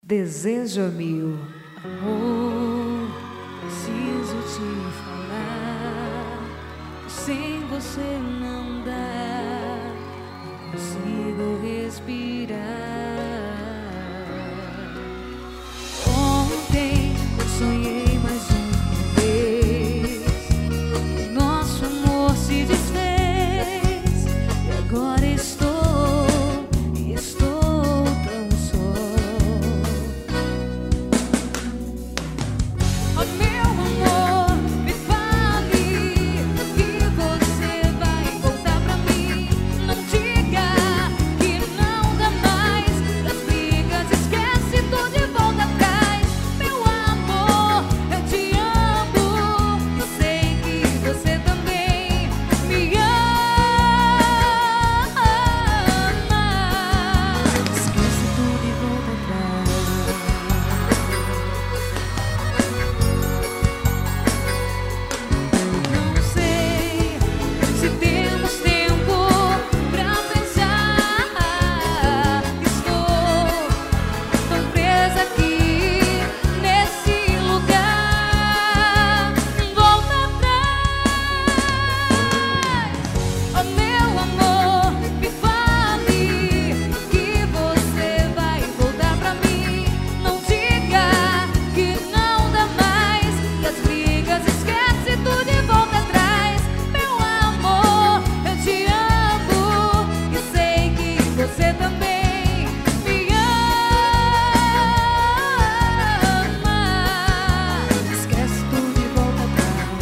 Desejo mil. Amor, preciso te falar. Sem você não dá, não consigo respirar. Ontem eu sonhei mais uma vez. Nosso amor se desfez e agora estou tão só. Oh, meu amor, me fale que você vai voltar pra mim. Não diga que não dá mais. Das brigas esquece tudo e volta atrás. Meu amor, eu te amo. Eu sei que você também me ama. Esquece tudo e volta atrás. Não sei se temos tempo pra pensar. Estou tão presa aqui nesse lugar. Volta atrás. Oh, meu amor, me fale que você vai voltar pra mim. Não diga que não dá mais. Que as brigas esquece tudo e volta atrás. Meu amor, eu te amo e sei que você também me ama. Esquece tudo e volta atrás.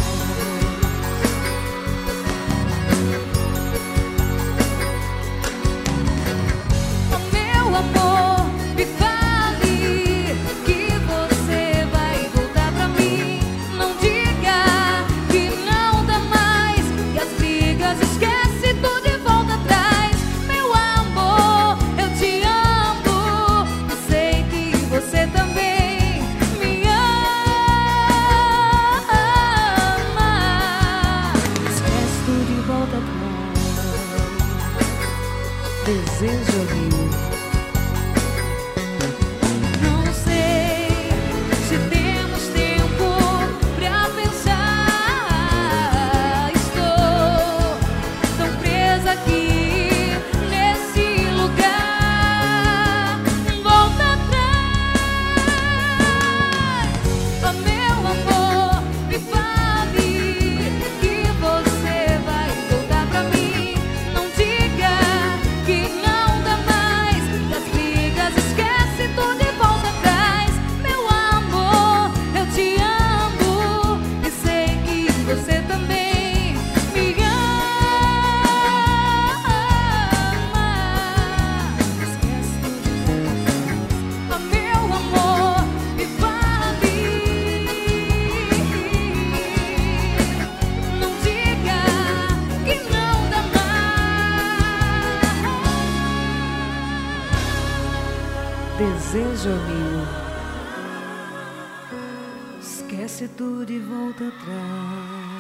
Oh, meu amor, me fale que você vai voltar pra mim. Não diga que não dá mais. Que as brigas esquece tudo e volta atrás. Meu amor, eu te amo e sei que você também me ama. Esquece tudo e volta atrás. Desejo mil. Não sei se temos tempo pra pensar. Estou tão presa aqui nesse lugar. Volta atrás. Oh, meu amor, me fale que você vai voltar pra mim. Não diga que não dá mais. Que as brigas esquece tudo e volta atrás. Meu amor, eu te amo e sei que você também me ama. Esquece tudo e volta atrás. Oh, meu amor, me fale. Não diga que não dá mais. Desejo mil. Esquece tudo e volta atrás.